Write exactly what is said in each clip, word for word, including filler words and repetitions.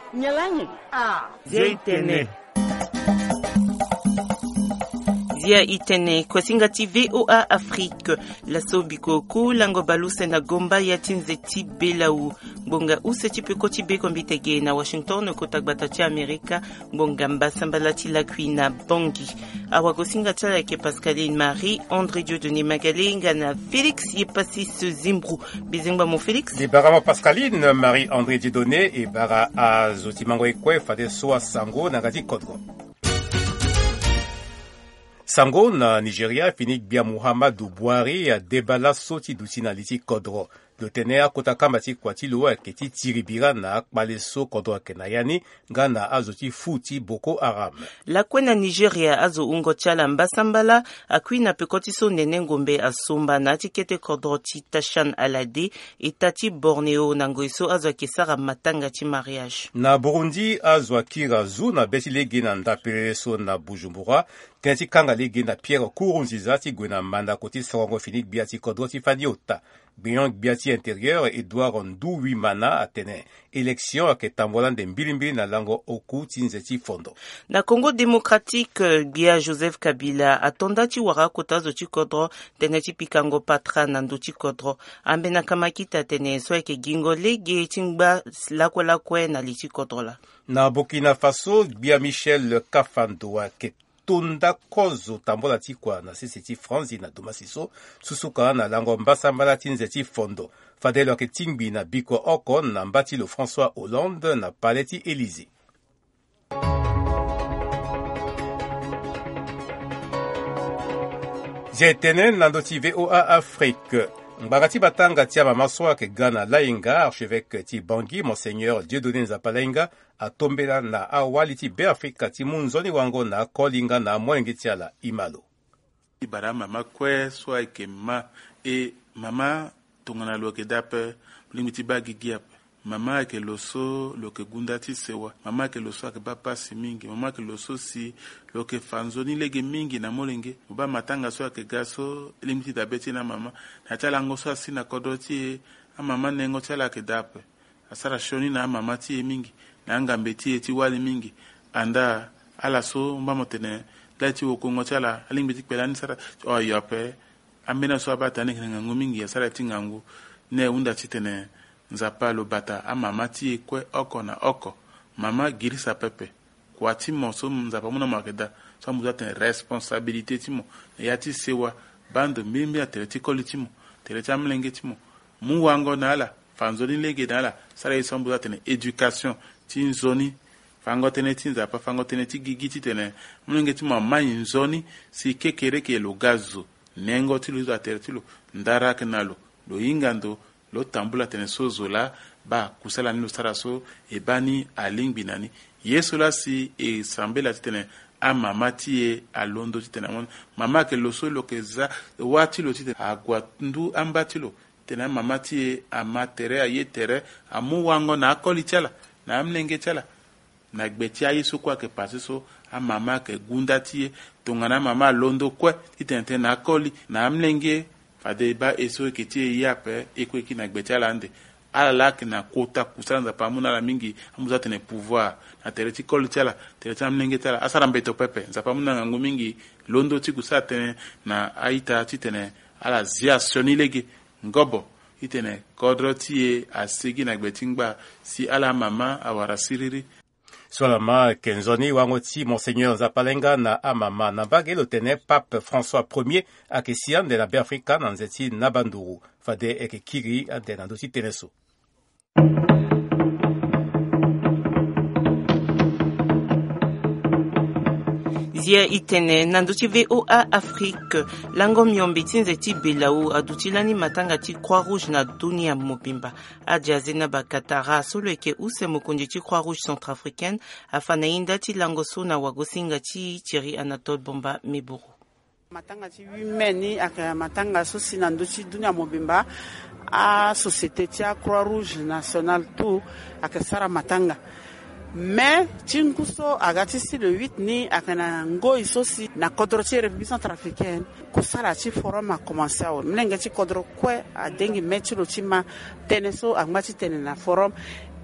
Nyalanyi. Ah. Zeitene. Zia itene kwasinga ti V O A Afrique la sobiko ku lango baluse na gomba ya tinzeti belau bonga use ti peko ti beko mbitege na Washington ko tagbata ti Amerika bonga mbasambala ti la kuina bongi awa kosinga tala ke Pascaline Marie André Dieudonné Magalenga na Félix Yepasis Zimbru bizengba mon Félix di barama Pascaline Marie André Dieudonné e bara a zotimango ekwe fade soa sango na ngati kodgo. Sango na Nigeria finik bia Muhammadu Buhari a debala soti duti na liti kodro. Le tenea kota kamati kwati lo aketi tiribira na akbale so kodro akenayani nga na azoti futi Boko Haram. La kwena Nigeria azo ungo chala mbasambala akwi na pekoti so nene ngombe asomba na tikete kodro ti Tashan Alade etati Borneo na ngoiso azo kesara matanga ti mariage. Na Burundi azo akira zu na beti lege na ndapele so na Bujumbura tenati kanga lege na Pierre Kurunziza ti gwena manda koti songo finik bia ti kodro ti fadiota. Biyon biati intérieur Edouard Ndou Mana atene élection ke tambola de mbilimbili na lango oku tinzeti fondo. Na Congo démocratique bia Joseph Kabila atonda ti wara kota zo ti kodro tene ti pikango patra na ndo ti kodro ambe na kamakita tene so ke gingo lege tingba lakwe lakwe na li ti kodro la. Na Burkina Faso bia Michel Kafando ke tunda kozo tambola ti kwa na sisi ti Franzi na domasiso susuka na lango mbasambala tinzeti fondo fadelo ke tingbi na biko oko na mbati lo François Hollande na paleti Élysée. Jetene nando ti V O A Afrique. Mbagati batanga tia mamaswa ke Gana Lainga, archevêque ti Bangui, Monseigneur Dieudonné Nzapalenga, a tombela na awali ti be Afrika ti munzoni wango na kolinga na mwenge tiala imalo. Ibara mama kwe swa ike ma e mama tongana loke dape limiti bagi giap. Mama ke loso loke gundati sewa. Mama ke loso ake bapa si mingi. Mama ke loso si loke fanzoni lege mingi na molenge. Uba matanga so ake gaso limiti dabeti na mama. Na chala ngoso asi na kodoti a mama nengo chala ke dape. Asara shoni na mama ti e mingi. Na anga mbeti e ti wali mingi. Anda ala so mba motene. Dati wokongo chala limiti pelani sara. O yope. Ambena so abata nenge ngangu mingi. Asara ti ngangu. Ne unda titene. Nzapa lo bata a mama ti ekwe oko na oko mama girisa pepe kwa ti mo so nzapa muna makeda so muza ten responsabilité ti mo ya ti sewa bando mbimbi a tere ti koli ti mo tere ti amlenge ti mo mu wango na ala fanzoni lege na ala sara iso muza ten éducation ti nzoni fango tene ti nzapa fango tene ti gigi ti tene mlenge ti mo ma nzoni si kekere ke lo gazo nengo ti lo a tere ti lo ndara ke na lo lo ingando lo tambula tene so zola ba kusala ni lo sara so e bani alingbi nani yesu la si e sambela tene a mama ti e alondo ti tene mama ke lo so lo ke za wati lo ti tene agwa ndu amba ti lo tene mama ti e amatere a ye tere amu wango na akoli tiala na amlenge tiala na gbeti a yesu kwa ke pasi so a mama ke gunda ti e tongana mama alondo kwe ti tene na akoli na amlenge fade ba eso kiti yape eko ki na gbetiala ande ala lak na kota kusanda pa muna la mingi amuza tene pouvoir na tereti koltiala tereti amnenge tala asara mbeto pepe za pa muna ngangu mingi londo ti kusate na aita ti tene ala zia sonilege ngobo itene kodro ti asigi na gbetingba si ala mama awara siriri Solama kenzoni wango ti Monseigneur Nzapalenga na amama na bage lo tene Pape François Premier akesian de la Afrika na nzeti na banduru fade eke kiri ante na doti teneso. Zia itene nanduti V O A Afrique lango myombe tinzeti belau adutilani matanga ti Croix-Rouge na dunia mobimba adjaze na bakatara solo eke use mokonji ti Croix-Rouge centrafricaine afana inda ti lango so na wagosinga ti Thierry Anatole Bomba Meburu. Matanga ti wimeni aka matanga so sinando ti dunia mobimba a société ti Croix-Rouge nationale tout aka sara matanga. Mais tinkuso agati si le huit ni akana ngo isosi na kodro ti République centrafricaine kusala ti forum a commencé a mlenga ti kodro kwe a dengi metilo ti ma teneso agmati tene na forum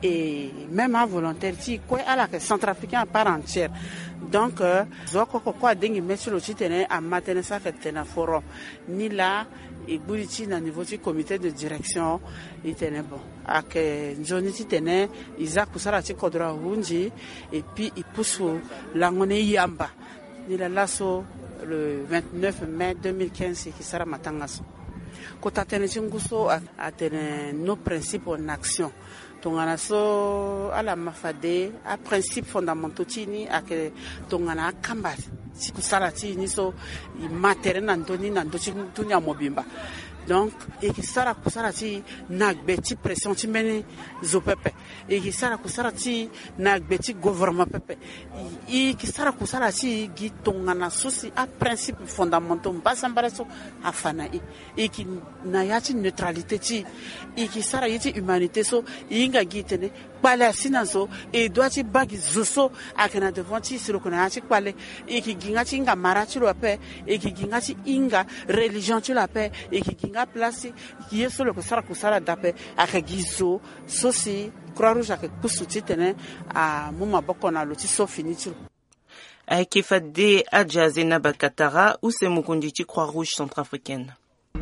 et même à volontaire ti quoi à la centrafricain à part entière. Donc zoko quoi dengi mettre le titene à matin ça fait un forum ni là et bouliti na niveau du comité de direction itene bon ak nzoni titene iza kusara ti kodra hunji et puis il pousse langone yamba ni la lasso le vingt-neuf mai deux mille quinze qui sera matangaso kota tene chinguso a tene nos principes en action tongana so ala mafade a principe fondamentaux tini ak tongana kamba sikusala tini so matériel nandoni nandochi tunya mobimba donc et qui sara kusara ti nagbeti pression ti meni zo pepe et qui sara kusara ti nagbeti gouvernement pepe et qui sara kusara ti gi tongana so si a principe fondamentaux mbasambara so afana et qui na yati neutralité ti et qui sara yiti humanité so inga gitene pala sinanso et doit ti bagi zoso akena devant ti silo kona ti pale et qui ginga ti inga mara ti lo pe et qui ginga ti inga religion ti la pe et qui ginga place qui est sur le kusara kusara dape akagizo sosi croix rouge ak kusuti tene a muma bokona loti so finitiro Akefade Adjazena Bakatara ou c'est Mukunditi Croix Rouge centrafricaine.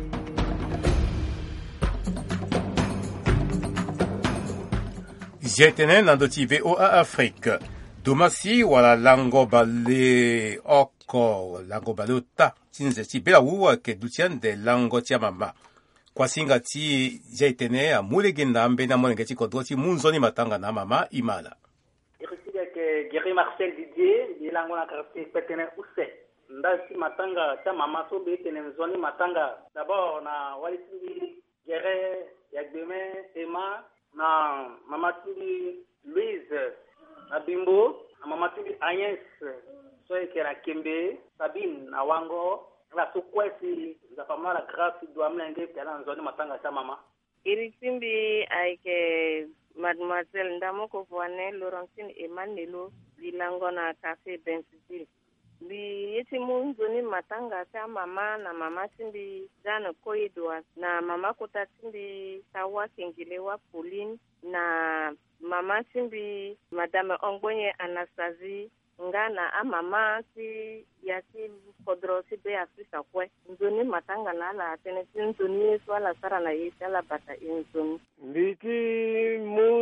Jetenen nandoti V O A Afrique. Domasi wala lango bale oko lango balota tinze ti bela uwa ke dutian de lango tia mama. Kwa singa ti jetene a mulegenda ambe na molenge ti kodoti munzoni matanga na mama imala. Irisige ke Guéry Marcel Didier di lango na karti petene use. Ndasi matanga tia mama so be tene zoni matanga. D'abord na walitindi Guéry Yagbeme Emma na mama tindi Louise Abimbo, mama tuli Agnès, soye kera Kembe, Sabine na Wango, la sukwesi za fama la grâce do amlenge pela nzoni matanga sa mama. Irisimbi aike mademoiselle Ndamoko Voine Laurentine Emmanuelo lilango na café Bensisil. Bi yeti munzoni matanga sa mama na mama simbi Jane Koidwa na mama kota simbi Tawa Kengilewa Pauline na mama simbi madame Ongbonye Anastasie ngana a mama si yati kodro si be Afrika kwe nzoni matanga na la tene nzoni swala sara na yesi ala bata nzoni mbiti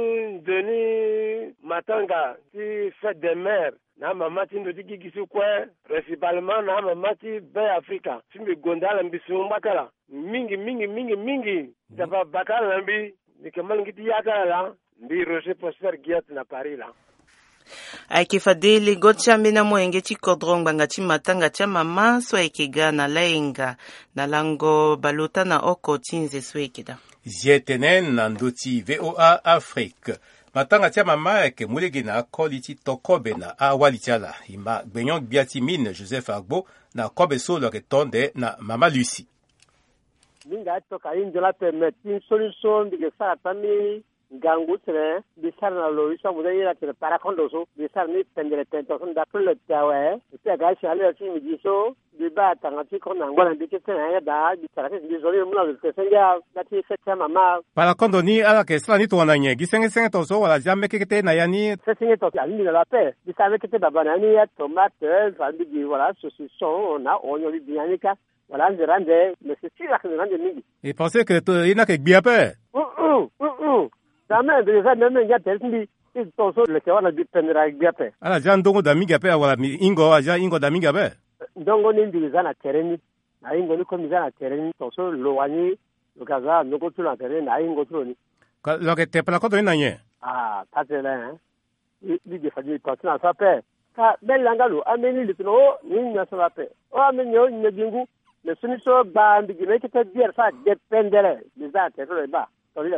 munzoni matanga si fête des mères na mama ti ndo tiki kisi kwe principalement na mama ti be Afrika simbi gondala mbisi mbakala mingi mingi mingi mingi taba bakala mbi nikamal ngiti yakala mbi Roger Prosper Giat na Paris la Akefade le gocha mena moenge ti kodrong banga ti matanga tia mama so ekega na laenga na lango balota na oko tinze so ekeda Jetenen nandoti V O A Afrique. Matanga tia mama eke mulege na akoli ti tokobe na awali tiala ima gbenyon biati mine Joseph Agbo na kobe so lo retonde na mama Lucie. Minga toka injola permettre solution de sa famille gangutre bisar na lo isa mudai la que para condoso bisar ni pendere tento son da pule tawe ita ga shale ti mi diso di ba tanga ti ko na ngwana bi ke tena da bisar ke di zoli mu na le senga da ti feta mama para kondo ni ala ke sla ni to na nye gisenge senge to so wala jamme ke te na yani senge to ya ni la pe bisar ke te baba na ni ya tomate fa bi di wala saucisson na onyo bi bianika wala nzerande mais c'est sûr que nzerande mingi et pensez que to ina ke bia pe uh uh Dame de za neme ya tesndi itoso le ke wana dipendera gape. Ala jan dongo da miga pe wala ingo aja ingo da miga pe. Dongo ni ndiza na tereni. Na ingo ni komiza na tereni toso lo wani lo kaza noko tu na tereni na ingo tu ni. Ka lo ke te pala ko to na nye. Ah, tatele hein. Li de fadi to na sa pe. Ka belanga lo ameni le no ni na sa pe. O ameni o ni dingu. Le suniso ba mbigine ke te bier fa dependere. Liza te lo ba.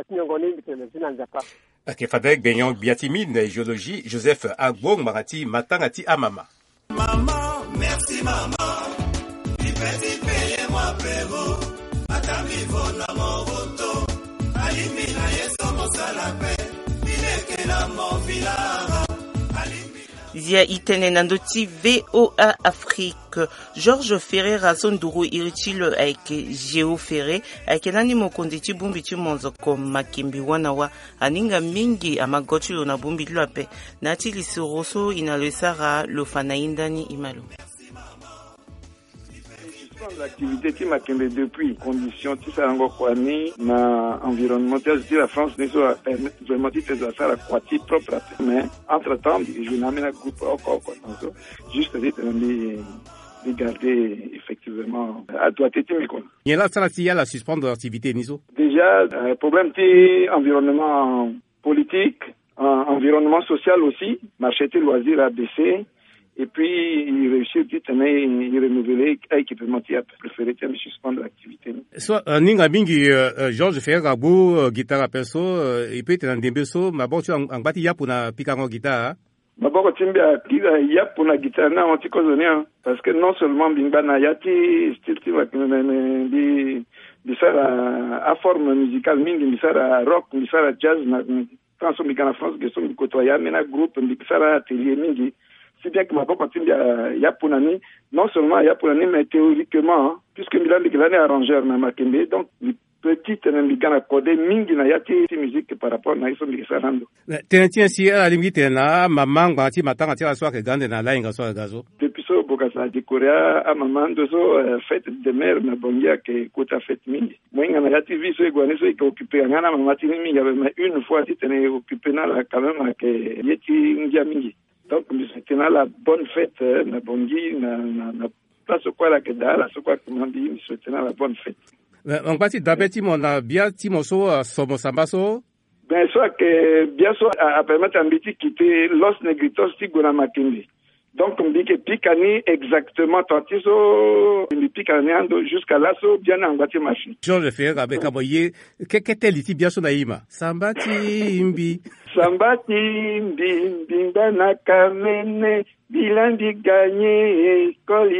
Akefade Gbenyon Biatimine géologie Joseph Agbong Marati Matangati Amama. Maman, merci maman. Petit paye moi péro. Atami vona mon roto. Alimina yeso mon salape. Ile que la mon vilara. zia itene nandoti V O A Afrique. Georges Ferrer Sonduru irichilo aike Geo Ferrer aike nani mokonde chibumbi chimonzo ko makimbi wana wa aninga mingi amagochi na bumbi lwape nati lisoroso inalesara lofana indani imalo. L'activité qui m'a quitté depuis conditions qui sont encore kwani na environnement de la France ne soit vraiment dit que ça la quati propre mais entre temps je n'amène un groupe encore juste dit de garder effectivement à doit être mais quoi. Il y a là ça la la suspendre l'activité niso. Déjà problème de environnement politique, environnement social aussi, marché de loisirs a baissé. Et puis, il réussit à renouveler l'équipement qui a préféré de suspendre l'activité. Soit, Ninga Bingi, Georges Ferrer, Gabo, guitare perso, et puis, tu as un débeso, mais bon, tu as un bâti pour la picaron guitare. Mais bon, tu as un yap pour la guitare, non, tu connais, parce que non seulement Bingba Nayati, style, tu vas de faire à forme musicale, Mingi, de faire à rock, de faire à jazz, quand on est en France, que sont côtoyés, mais un groupe, de faire à atelier Mingi. C'est bien que ma bonne continue à Yapunani, non seulement à Yapunani, mais théoriquement, hein, puisque Milan de l'année arrangeur na Makembe, donc les petites Nambikan accordé mingi na yati musique par rapport à Naïso Migisarando. Tiens, tiens, si à la limite, na maman, bati, matin, à la soirée, gande, na la inga soirée gazo. Depuis ça, Bokasa, de Korea, à maman, de ça, fête de mère, na bongia, que kota fête mingi. Moi, na yati vi, so, guané, so, qui occupé, ngana, mamatini, mingi, mais une fois, si t'es occupé, na, quand même, que yeti, ngia mingi. Donc, c'était la bonne fête, la bonne vie, la place quoi la keda, la quoi comment dire, c'était la bonne fête. On passe d'abord on a bien timoso somo sambaso. Ben soit que bien soit à permettre un petit quitter Los Negritos tigona makindi. Donc on dit que Picani exactement tantiso il Picani ando jusqu'à là so bien en boîte machine. Georges Ferrer avec aboyer que que tel ici bien son aïma. Sambati imbi. Sambati imbi bindana kamene bilandi gagné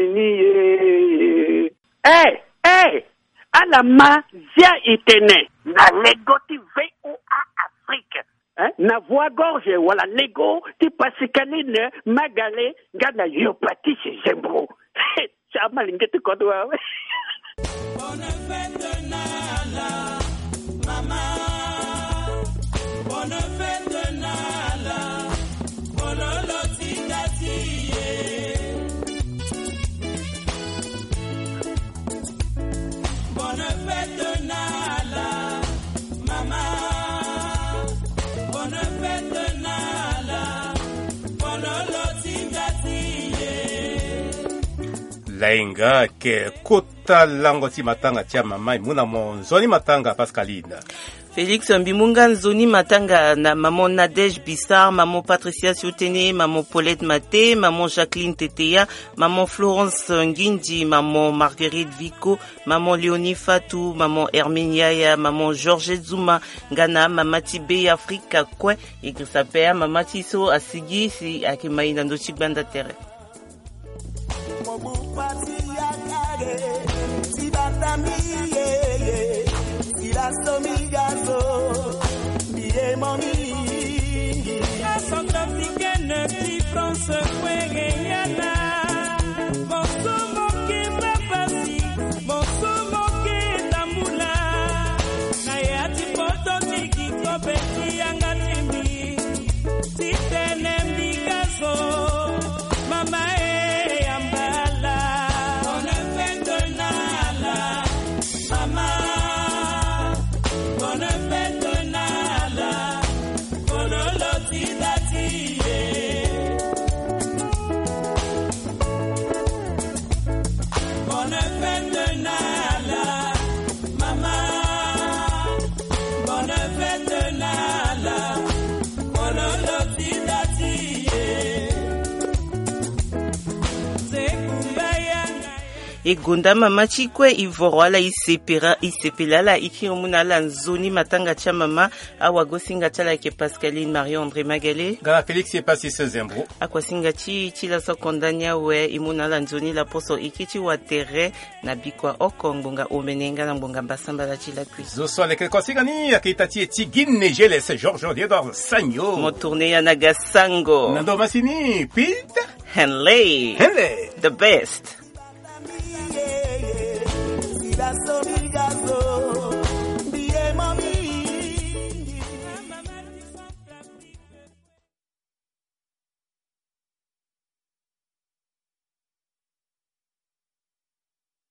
colini. Eh eh alama zia itene na legoti V O A Afrique. Hein? Na voix gorge wala lego ti pasikaline magale ngana yopati zembro. Chama lingete kodwa. Bonne fête nala mama. Bonne fête nala. Bololo titatie. Bonne fête nala mama. Bonne fête nala. Bololo titatie. Lainga ke kota lango ti matanga tia mamai muna monzoni matanga Pascaline. Félix Mbimunga Nzoni Matanga na maman Nadège Bissar, maman Patricia Siotene, maman Paulette Maté, maman Jacqueline Teteya, maman Florence Ngindi, maman Marguerite Vico, maman Léonie Fatou, maman Herminiaya, maman Georges Zuma, Ghana, mamati Bay Africa Kwe, et que sa père, mamati So Asigi, si Akimai Nandochi Banda Terre. France Guéana, mon somo qui me passi, mon somo qui tamboula, Nayati poto tiki kopeti yangatimi, Titene Mikaso, Mama e Ambala, Bonne fête nala, Mama, Bonne fête nala, Bonolo tidati. Bonne fête nala, mama. Bonne fête nala, bololo tidati. e gonda mama chikwe ivoroala isepera isepelala ikiomuna nzoni matanga cha mama awagosinga chala ke Pascaline Marion André Magalé Gala Félix est passé ce zembro akwasinga chi chila so kondanya we imuna la nzoni la poso ikichi wa terre na bikwa okongonga omenenga na mbonga basamba la chila kwi zo so le kwasinga ni akitati tigine jeles Georges Edouard Sagno mo tourner ya Nagasango Nando Massini Pete Henley Henley the best Si la